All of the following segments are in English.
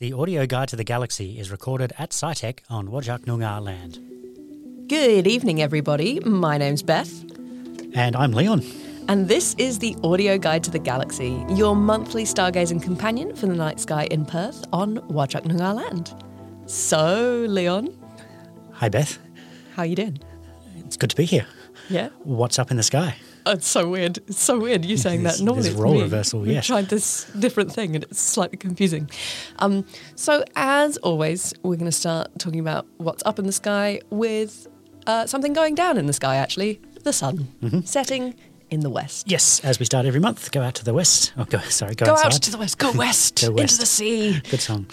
The audio guide to the galaxy is recorded at SciTech on Whadjuk Noongar land. Good evening, everybody. My name's Beth. And I'm Leon. And this is the audio guide to the galaxy, your monthly stargazing companion for the night sky in Perth on Whadjuk Noongar land. So, Leon. Hi, Beth. How you doing? It's good to be here. Yeah? What's up in the sky? Oh, it's so weird. It's so weird you saying that. Normally There's it's role me. reversal, We've yes. tried this different thing and it's slightly confusing. So, as always, we're going to start talking about what's up in the sky with something going down in the sky, actually. The sun. Setting in the west. Yes, as we start every month, go out to the west. Oh, go outside. Go out to the west. Go west. Go west. Into the sea. Good song.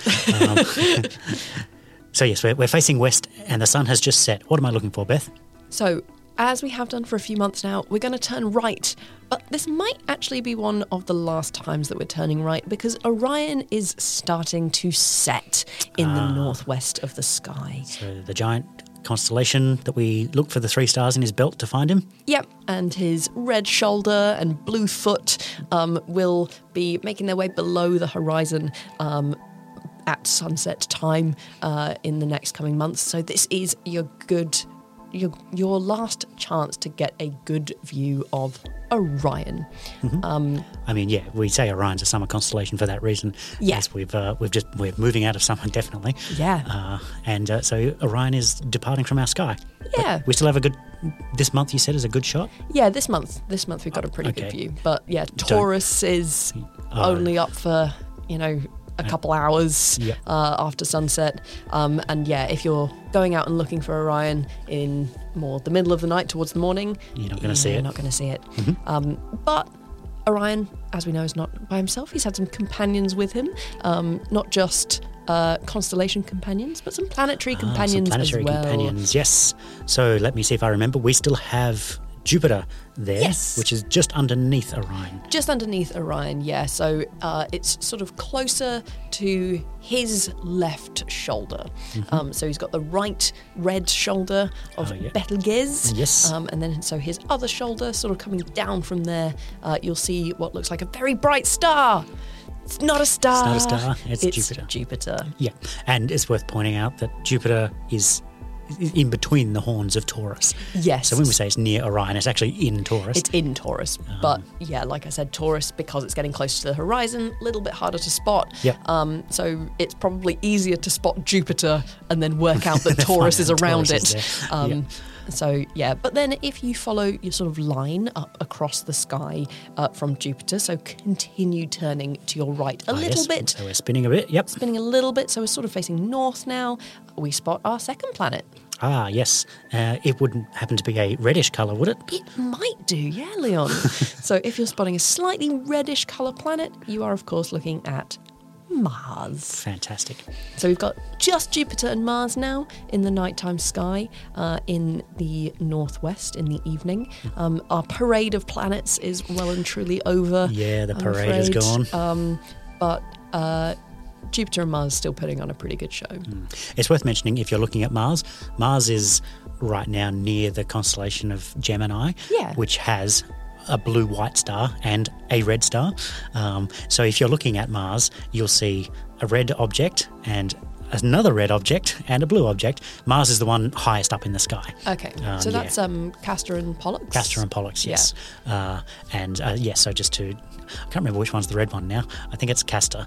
So yes, we're facing west and the sun has just set. What am I looking for, Beth? So, as we have done for a few months now, we're going to turn right. But this might actually be one of the last times that we're turning right because Orion is starting to set in the northwest of the sky. So the giant constellation that we look for the 3 stars in his belt to find him. Yep, and his red shoulder and blue foot will be making their way below the horizon at sunset time in the next coming months. So this is your last chance to get a good view of Orion. I mean, yeah, we say Orion's a summer constellation for that reason. Yeah. Yes, we're moving out of summer, definitely. Yeah. So Orion is departing from our sky. Yeah. But we still have a good, this month you said is a good shot? Yeah, this month we've got a pretty good view. But yeah, Taurus is only up for, a couple hours after sunset. And yeah, if you're going out and looking for Orion in more the middle of the night towards the morning, You're not going to see it. You're not going to see it. But Orion, as we know, is not by himself. He's had some companions with him, not just constellation companions, but some planetary companions planetary as well. companions, yes. So let me see if I remember. We still have Jupiter there, Yes. which is just underneath Orion. Just underneath Orion, yeah. So it's sort of closer to his left shoulder. So he's got the right red shoulder of Betelgeuse. Yes. And then so his other shoulder sort of coming down from there, you'll see what looks like a very bright star. It's not a star. It's not a star, it's Jupiter. Yeah, and it's worth pointing out that Jupiter is in between the horns of Taurus. Yes. So when we say it's near Orion, it's actually in Taurus. It's in Taurus. But yeah, like I said, Taurus, because it's getting closer to the horizon, a little bit harder to spot. Yep. So it's probably easier to spot Jupiter and then work out that Taurus is around Taurus it. is there. So yeah, but then if you follow your sort of line up across the sky from Jupiter, so continue turning to your right a little bit. So we're spinning a bit, yep. Spinning a little bit, so we're sort of facing north now. We spot our second planet. Ah, yes. It wouldn't happen to be a reddish colour, would it? It might do, yeah, Leon. So if you're spotting a slightly reddish colour planet, you are, of course, looking at Mars. Fantastic. So we've got just Jupiter and Mars now in the nighttime sky in the northwest in the evening. Our parade of planets is well and truly over. Yeah, the I'm parade is afraid. gone. But Jupiter and Mars still putting on a pretty good show. It's worth mentioning, if you're looking at Mars, Mars is right now near the constellation of Gemini, which has a blue-white star and a red star. So if you're looking at Mars, you'll see a red object and another red object and a blue object. Mars is the one highest up in the sky. Okay, so that's Castor and Pollux? Castor and Pollux, yes. So just to... I can't remember which one's the red one now. I think it's Castor.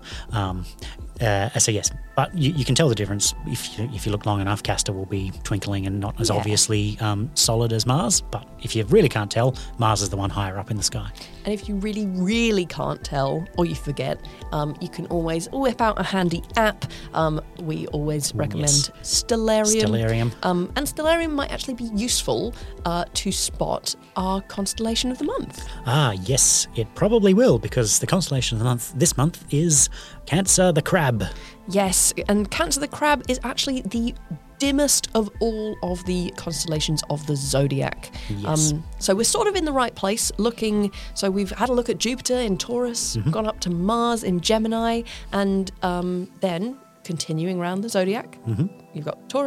So yes, but you can tell the difference if you look long enough. Castor will be twinkling and not as obviously solid as Mars. But if you really can't tell, Mars is the one higher up in the sky. And if you really, really can't tell or you forget, you can always whip out a handy app. We always recommend Stellarium. And Stellarium might actually be useful to spot our constellation of the month. Ah, yes, it probably will, because the constellation of the month this month is Cancer the Crab. Yes, and Cancer the Crab is actually the dimmest of all of the constellations of the zodiac. Yes. So we're sort of in the right place looking. So we've had a look at Jupiter in Taurus, gone up to Mars in Gemini, and then continuing around the zodiac, you've got Taurus,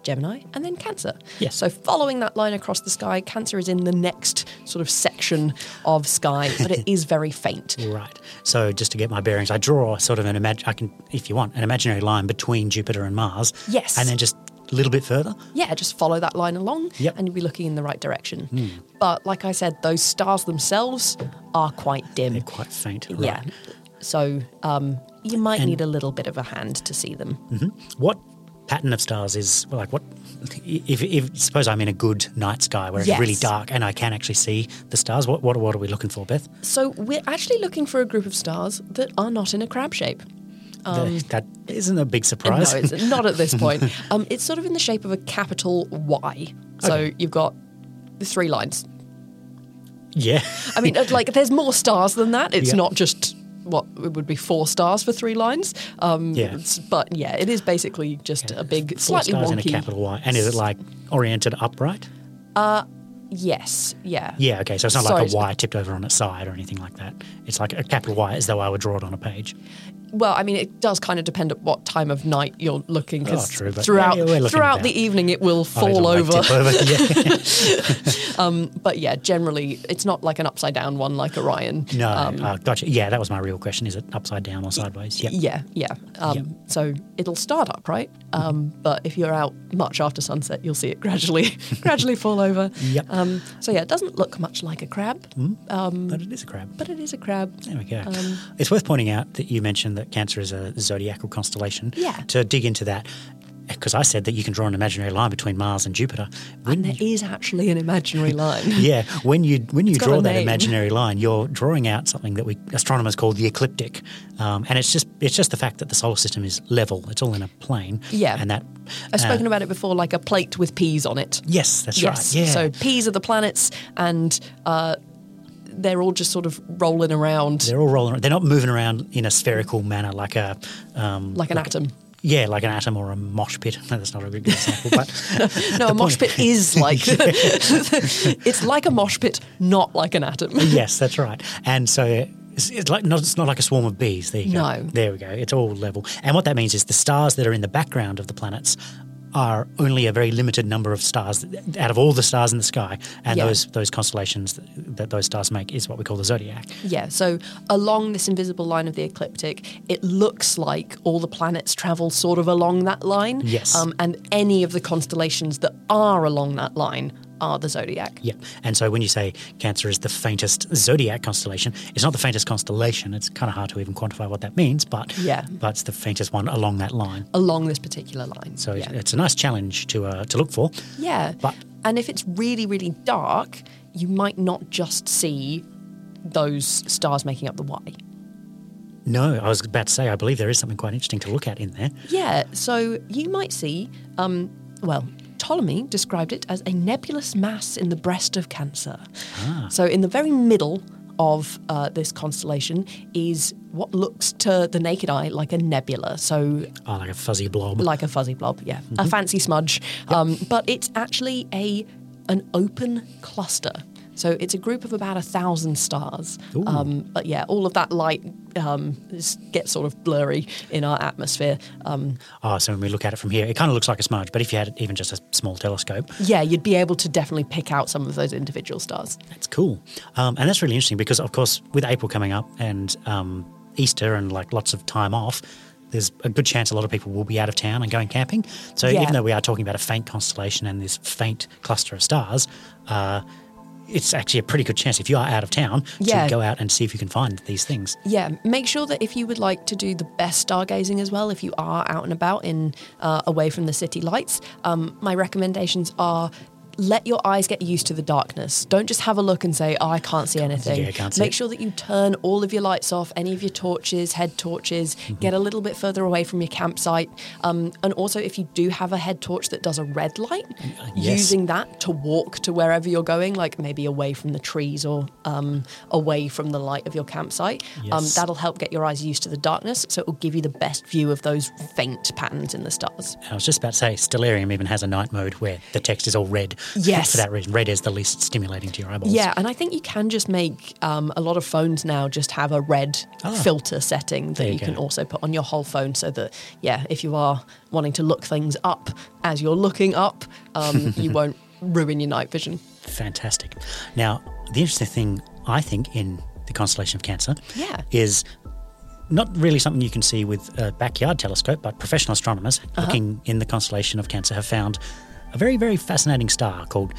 Gemini, and then Cancer. Yes. So following that line across the sky, Cancer is in the next sort of section of sky, but it is very faint. Right. So just to get my bearings, I draw sort of if you want, an imaginary line between Jupiter and Mars. Yes. And then just a little bit further? Yeah, just follow that line along and you'll be looking in the right direction. But like I said, those stars themselves are quite dim. They're quite faint. Right. Yeah. So you might need a little bit of a hand to see them. What pattern of stars is, if suppose I'm in a good night sky where it's really dark and I can actually see the stars, what are we looking for, Beth? So we're actually looking for a group of stars that are not in a crab shape. That isn't a big surprise. No, it's not at this point. It's sort of in the shape of a capital Y. So you've got the 3 lines. Yeah. I mean, there's more stars than that. It's not just... it would be 4 stars for 3 lines. But yeah, it is basically just a big, 4 slightly stars wonky. in a capital Y. And is it oriented upright? Yes, yeah. Yeah, okay, so it's not like a Y tipped over on its side or anything like that. It's like a capital Y as though I would draw it on a page. Well, I mean, it does kind of depend at what time of night you're looking, because throughout the evening it will fall over. Tip over. But yeah, generally it's not like an upside down one like Orion. No, gotcha. Yeah, that was my real question. Is it upside down or sideways? Yep. Yeah. So it'll start upright, but if you're out much after sunset, you'll see it gradually fall over. Yep. So yeah, it doesn't look much like a crab. But it is a crab. There we go. It's worth pointing out that you mentioned that Cancer is a zodiacal constellation. Yeah. To dig into that, because I said that you can draw an imaginary line between Mars and Jupiter. And there is actually an imaginary line. Yeah. When you draw that imaginary line, you're drawing out something that we astronomers call the ecliptic. And it's just the fact that the solar system is level. It's all in a plane. Yeah. And that I've spoken about it before, like a plate with peas on it. Yes, that's right. Yeah. So peas are the planets, and they're all just sort of rolling around. They're all rolling around. They're not moving around in a spherical manner like an atom. Yeah, like an atom or a mosh pit. No, that's not a good example. But no, a mosh pit is like it's like a mosh pit, not like an atom. Yes, that's right. And so it's not like a swarm of bees. There you go. No. There we go. It's all level. And what that means is the stars that are in the background of the planets are only a very limited number of stars out of all the stars in the sky, and those constellations that those stars make is what we call the zodiac. Yeah, so along this invisible line of the ecliptic, it looks like all the planets travel sort of along that line. Yes. And any of the constellations that are along that line are the zodiac. Yeah, and so when you say Cancer is the faintest zodiac constellation, it's not the faintest constellation. It's kind of hard to even quantify what that means, but it's the faintest one along that line. Along this particular line. So it's a nice challenge to look for. Yeah, and if it's really, really dark, you might not just see those stars making up the Y. No, I was about to say, I believe there is something quite interesting to look at in there. Yeah, so you might see, Ptolemy described it as a nebulous mass in the breast of Cancer. So in the very middle of this constellation is what looks to the naked eye like a nebula. So like a fuzzy blob. Like a fuzzy blob, yeah. Mm-hmm. A fancy smudge. Yep. But it's actually an open cluster. So it's a group of about 1,000 stars. But yeah, all of that light gets sort of blurry in our atmosphere. So when we look at it from here, it kind of looks like a smudge, but if you had even just a small telescope... Yeah, you'd be able to definitely pick out some of those individual stars. That's cool. And that's really interesting because, of course, with April coming up and Easter and lots of time off, there's a good chance a lot of people will be out of town and going camping. So even though we are talking about a faint constellation and this faint cluster of stars... it's actually a pretty good chance if you are out of town to go out and see if you can find these things. Yeah, make sure that if you would like to do the best stargazing as well, if you are out and about away from the city lights, my recommendations are let your eyes get used to the darkness. Don't just have a look and say, I can't see anything. Make sure that you turn all of your lights off, any of your torches, head torches, get a little bit further away from your campsite. And also, if you do have a head torch that does a red light, using that to walk to wherever you're going, like maybe away from the trees or away from the light of your campsite, that'll help get your eyes used to the darkness, so it will give you the best view of those faint patterns in the stars. I was just about to say, Stellarium even has a night mode where the text is all red. Yes. For that reason. Red is the least stimulating to your eyeballs. Yeah, and I think you can just make a lot of phones now just have a red filter setting that you can also put on your whole phone so that, if you are wanting to look things up as you're looking up, you won't ruin your night vision. Fantastic. Now, the interesting thing, I think, in the constellation of Cancer is not really something you can see with a backyard telescope, but professional astronomers looking in the constellation of Cancer have found a very, very fascinating star called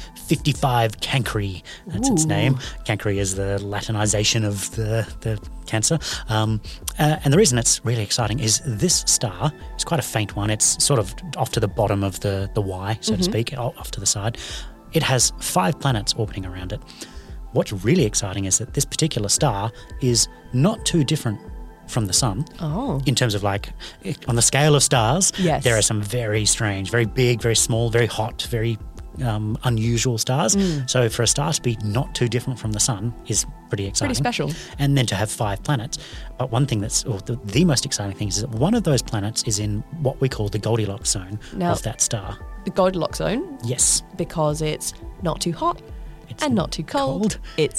55 Cancri. That's its name. Cancri is the Latinization of the Cancer. And the reason it's really exciting is this star is quite a faint one. It's sort of off to the bottom of the Y, so to speak, off to the side. It has 5 planets orbiting around it. What's really exciting is that this particular star is not too different from the sun in terms of, like, on the scale of stars, there are some very strange, very big, very small, very hot, very unusual stars. So for a star to be not too different from the sun is pretty exciting. Pretty special. And then to have 5 planets. But one thing that's, or the most exciting thing is that one of those planets is in what we call the Goldilocks zone of that star. The Goldilocks zone? Yes. Because it's not too hot and not too cold. It's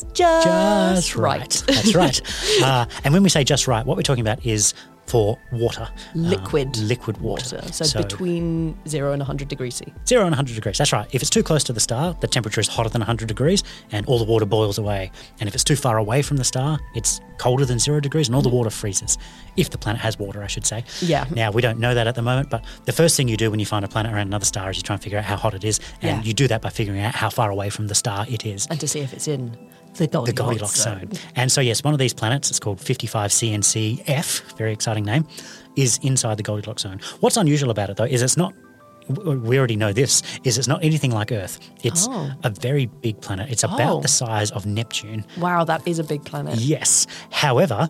just right. That's right. And when we say just right, what we're talking about is for water. Liquid water. So between 0 and 100 degrees C. 0 and 100 degrees, that's right. If it's too close to the star, the temperature is hotter than 100 degrees and all the water boils away. And if it's too far away from the star, it's colder than 0 degrees and all the water freezes. If the planet has water, I should say. Yeah. Now, we don't know that at the moment, but the first thing you do when you find a planet around another star is you try and figure out how hot it is. And you do that by figuring out how far away from the star it is. And to see if it's in the Goldilocks zone. And so, yes, one of these planets, it's called 55 CNCF, very exciting name, is inside the Goldilocks zone. What's unusual about it, though, is it's not, we already know this, is it's not anything like Earth. It's a very big planet. It's about the size of Neptune. Wow, that is a big planet. Yes. However,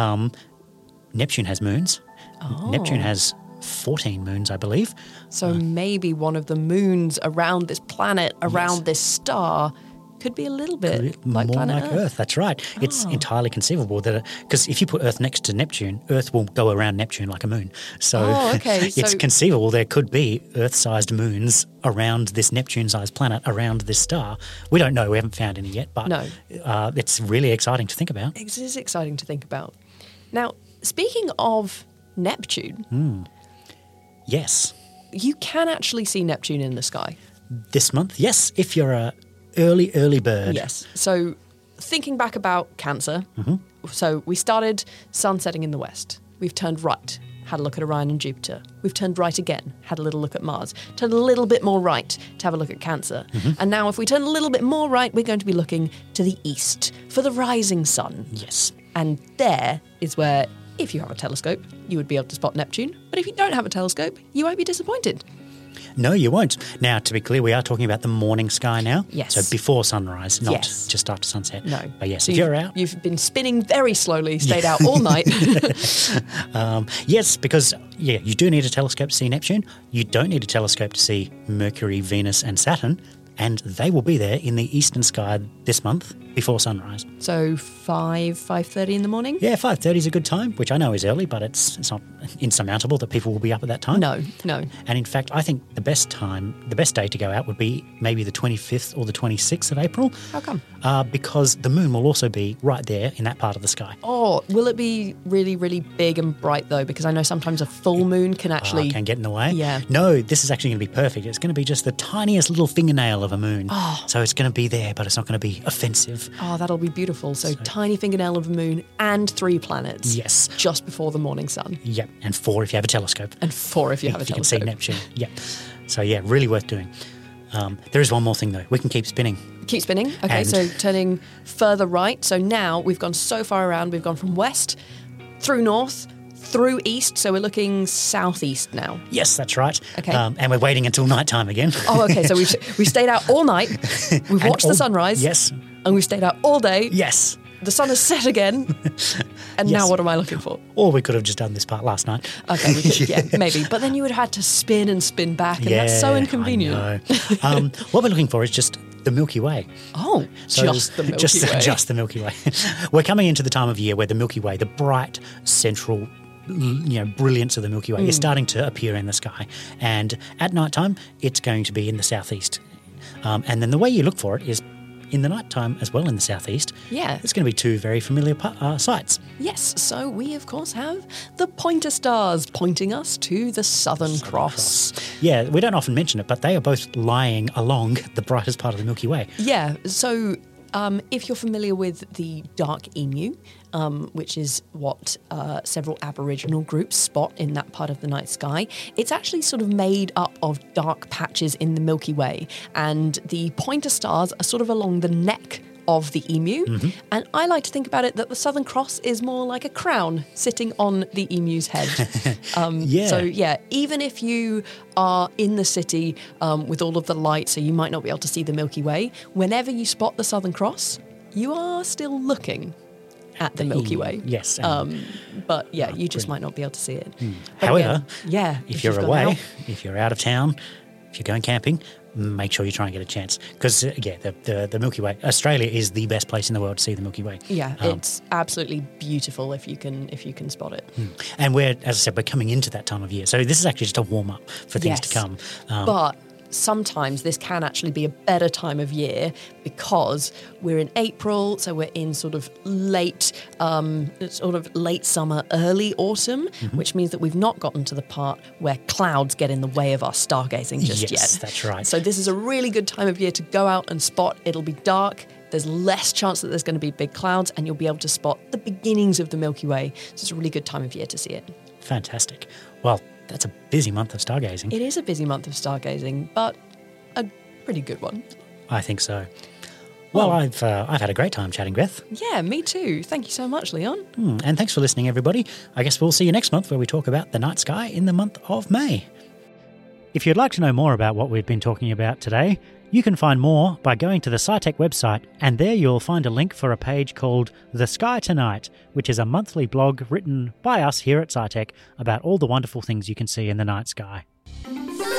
Neptune has moons. Neptune has 14 moons, I believe. So maybe one of the moons around this planet, around this star, could be a little bit like more planet like Earth. That's right. It's entirely conceivable that, because if you put Earth next to Neptune, Earth will go around Neptune like a moon. So it's conceivable there could be Earth-sized moons around this Neptune-sized planet, around this star. We don't know. We haven't found any yet, but it's really exciting to think about. It is exciting to think about. Now, speaking of Neptune, yes, you can actually see Neptune in the sky this month. Yes, if you're a early bird. Yes. So thinking back about Cancer, so we started sun setting in the west. We've turned right, had a look at Orion and Jupiter. We've turned right again, had a little look at Mars. Turned a little bit more right to have a look at Cancer. And now if we turn a little bit more right, we're going to be looking to the east for the rising sun. Yes. And there is where, if you have a telescope, you would be able to spot Neptune. But if you don't have a telescope, you won't be disappointed. No, you won't. Now, to be clear, we are talking about the morning sky now. Yes. So before sunrise, not just after sunset. No. But yes, so if you're out. You've been spinning very slowly, stayed out all night. Yes, because, you do need a telescope to see Neptune. You don't need a telescope to see Mercury, Venus and Saturn. And they will be there in the eastern sky this month before sunrise. So 5:30 in the morning? Yeah, 5:30 is a good time, which I know is early, but it's not insurmountable that people will be up at that time. No. And in fact, I think the best day to go out would be maybe the 25th or the 26th of April. How come? Because the moon will also be right there in that part of the sky. Oh, will it be really, really big and bright though? Because I know sometimes a full moon can actually... can get in the way. Yeah. No, this is actually going to be perfect. It's going to be just the tiniest little fingernail of a moon. Oh. So it's going to be there, but it's not going to be offensive. Oh, that'll be beautiful. So tiny fingernail of a moon and 3 planets. Yes. Just before the morning sun. Yep. And 4 if you have a telescope. And 4 if you have a telescope. You can see Neptune. Yep. So really worth doing. There is one more thing though. We can keep spinning. Keep spinning. Okay, so turning further right. So now we've gone so far around. We've gone from west through north, through east, so we're looking southeast now. Yes, that's right. Okay. And we're waiting until nighttime again. Oh, okay, so we've stayed out all night, we've watched the sunrise. Yes. And we've stayed out all day. Yes. The sun has set again. And now what am I looking for? Or we could have just done this part last night. Okay, we could, maybe. But then you would have had to spin and spin back, and that's so inconvenient. I know. What we're looking for is just the Milky Way. Oh, so just the Milky Way. Just the Milky Way. We're coming into the time of year where the Milky Way, the bright central brilliance of the Milky Way is starting to appear in the sky. And at night time, it's going to be in the southeast. And then the way you look for it is in the nighttime as well in the southeast. Yeah. It's going to be two very familiar sights. Yes, so we of course have the pointer stars pointing us to the Southern Cross. Yeah, we don't often mention it, but they are both lying along the brightest part of the Milky Way. Yeah, so if you're familiar with the dark emu, which is what several Aboriginal groups spot in that part of the night sky, it's actually sort of made up of dark patches in the Milky Way, and the pointer stars are sort of along the neck of the emu. And I like to think about it that the Southern Cross is more like a crown sitting on the emu's head. So yeah, even if you are in the city with all of the light, so you might not be able to see the Milky Way, whenever you spot the Southern Cross, you are still looking at the Milky Way. Yes. But yeah, you just might not be able to see it. However, again, if you're away, if you're out of town, if you're going camping, make sure you try and get a chance. Because, the Milky Way, Australia is the best place in the world to see the Milky Way. Yeah, it's absolutely beautiful if you can spot it. And as I said, we're coming into that time of year. So this is actually just a warm-up for things to come. But sometimes this can actually be a better time of year because we're in April, so we're in sort of late summer, early autumn, which means that we've not gotten to the part where clouds get in the way of our stargazing just yet. Yes, that's right. So this is a really good time of year to go out and spot. It'll be dark. There's less chance that there's going to be big clouds, and you'll be able to spot the beginnings of the Milky Way. So it's a really good time of year to see it. Fantastic. Well, that's a busy month of stargazing. It is a busy month of stargazing, but a pretty good one. I think so. Well, I've had a great time chatting, Beth. Yeah, me too. Thank you so much, Leon. And thanks for listening, everybody. I guess we'll see you next month where we talk about the night sky in the month of May. If you'd like to know more about what we've been talking about today, you can find more by going to the SciTech website, and there you'll find a link for a page called The Sky Tonight, which is a monthly blog written by us here at SciTech about all the wonderful things you can see in the night sky.